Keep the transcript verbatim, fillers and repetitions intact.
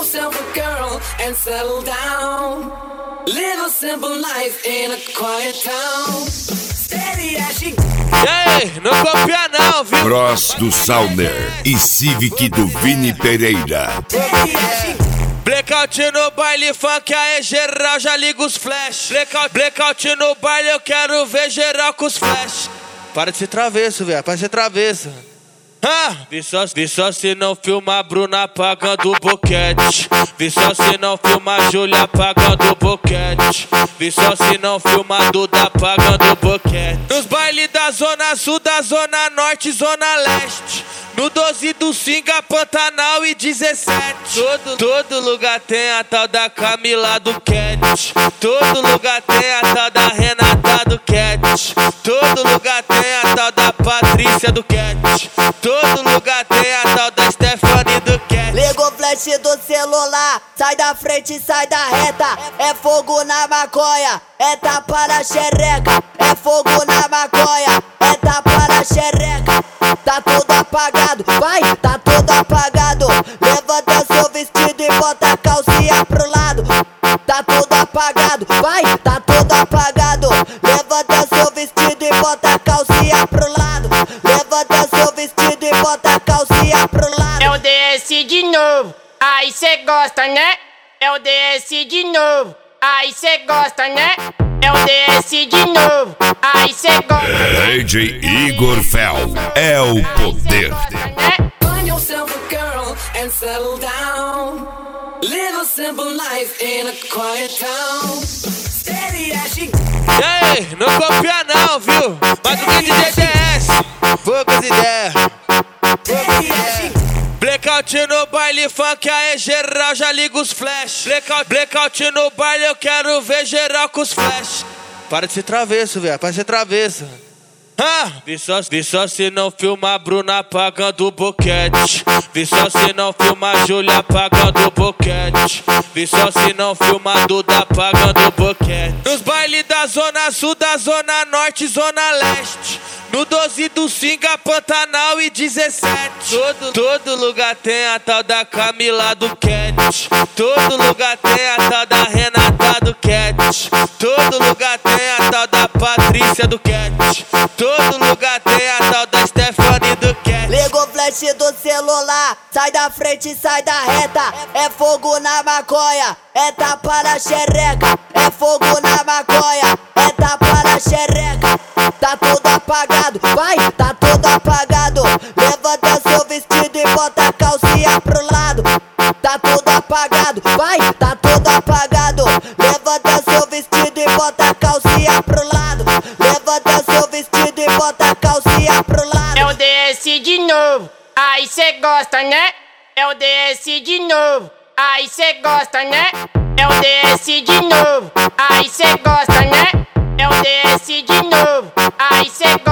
yourself a girl and settle down. Live a simple life in a quiet town. Steady as she... Ei, não copia não, viu? Cross do Sauner e Civic do Vini Pereira. Steady as she... Blackout no baile, funk, aê geral, já liga os flash. Blackout, blackout no baile, eu quero ver geral com os flash. Para de ser travesso, velho, para de ser travesso. Ah, vi só, vi só se não filma a Bruna apagando o boquete. Vi só se não filma a Júlia apagando o boquete. Vi só se não filma a Duda apagando o boquete. Nos bailes da zona sul, da zona norte, zona leste. No doze do Singa, Pantanal e dezessete. Todo, todo lugar tem a tal da Camila do Cat. Todo lugar tem a tal da Renata do Cat. Todo lugar tem a tal da Patrícia do Cat. Todo lugar tem a tal da Stephanie do Cat. Liga o flash do celular, sai da frente, sai da reta. É fogo na maconha, é tapa na xereca. É fogo na maconha, é tapa na xereca. Tá tudo apagado, vai, tá tudo apagado. Levanta seu vestido e bota a calcinha pro lado. Tá tudo apagado, vai, tá tudo apagado. Levanta seu vestido e bota a calcinha pro lado. Levanta seu vestido e bota a calcinha pro lado. É o D S de novo, aí cê gosta, né? É o D S de novo, aí cê gosta, né? É o D S de novo, aí cê gosta. D J Igor Fel é o poder. Find yourself a girl and settle down. Live a simple life in a quiet town. Steady as she... Ei, não copia não, viu? Mas o que D J D S? Poucas ideias. Steady as she... Blackout no baile, funk, aê geral, já liga os flash. Blackout, blackout no baile, eu quero ver geral com os flash. Para de ser travesso, velho, para de ser travesso. Ah, vi só, vi só se não filma a Bruna apagando o boquete. Vi só se não filma a Júlia apagando o boquete. Vi só se não filma a Duda apagando o boquete. Nos bailes da zona sul, da zona norte, zona leste. No doze do Singa, Pantanal e dezessete. Todo, todo lugar tem a tal da Camila do Cat. Todo lugar tem a tal da Renata do Cat. Todo lugar tem a tal da Patrícia do Cat. Todo lugar tem a tal da Stephanie do Cat. Liga o flash do celular, sai da frente, sai da reta. É fogo na maconha, é tapa na xereca. É fogo na maconha, é tapa na xereca. Tá tudo apagado, vai, tá tudo apagado. Levanta seu vestido e bota a calcinha pro lado. Tá tudo apagado, vai, tá tudo apagado. Levanta seu vestido e bota a calcinha pro lado. Levanta seu vestido e bota a calcinha pro lado. É o D S de novo, aí cê gosta, né? É o D S de novo, aí cê gosta, né? É o D S de novo, aí cê gosta, né? É o D S de novo, aí cê